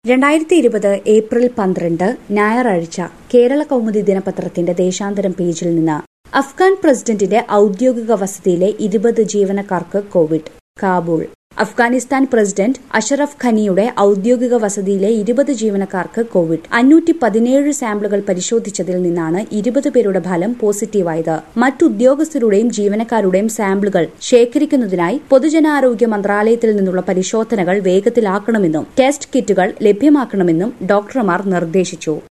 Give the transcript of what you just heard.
2020 April 12 ഞായറാഴ്ച കേരള കൗമുദി ദിനപത്രത്തിന്റെ ദേശാന്തരം പേജിൽ നിന്ന് അഫ്ഗാൻ പ്രസിഡന്റിന്റെ ഔദ്യോഗിക വസതിയിലെ 20 ജീവനക്കാർക്ക് കോവിഡ്. കാബൂൾ. അഫ്ഗാനിസ്ഥാൻ പ്രസിഡന്റ് അഷറഫ് ഘനിയുടെ ഔദ്യോഗിക വസതിയിലെ 20 ജീവനക്കാർക്ക് കോവിഡ്. 517 സാമ്പിളുകൾ പരിശോധിച്ചതിൽ നിന്നാണ് 20 പേരുടെ ഫലം പോസിറ്റീവായത്. മറ്റുദ്യോഗസ്ഥരുടെയും ജീവനക്കാരുടെയും സാമ്പിളുകൾ ശേഖരിക്കുന്നതിനായി പൊതുജനാരോഗ്യ മന്ത്രാലയത്തിൽ നിന്നുള്ള പരിശോധനകൾ വേഗത്തിലാക്കണമെന്നും ടെസ്റ്റ് കിറ്റുകൾ ലഭ്യമാക്കണമെന്നും ഡോക്ടർമാർ നിർദ്ദേശിച്ചു.